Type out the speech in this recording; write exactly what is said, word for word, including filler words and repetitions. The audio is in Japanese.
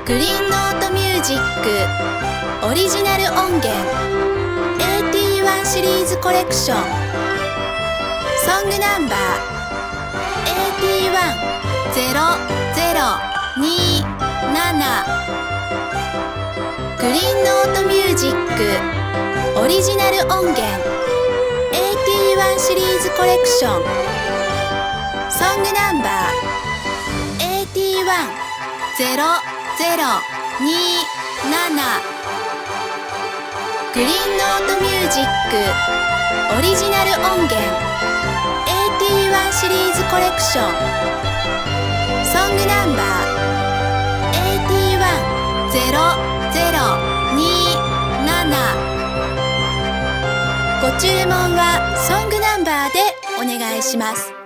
グリーンノートミュージックオリジナル音源 エーティーワン シリーズコレクションソングナンバー エーティーワンゼロゼロになな グリーンノートミュージックオリジナル音源 エーティーワン シリーズコレクションソングナンバー エーティーワンゼロゼロになな グリーンノートミュージックオリジナル音源 エーティーワン シリーズコレクションソングナンバー エーティーワンゼロゼロになな ご注文はソングナンバーでお願いします。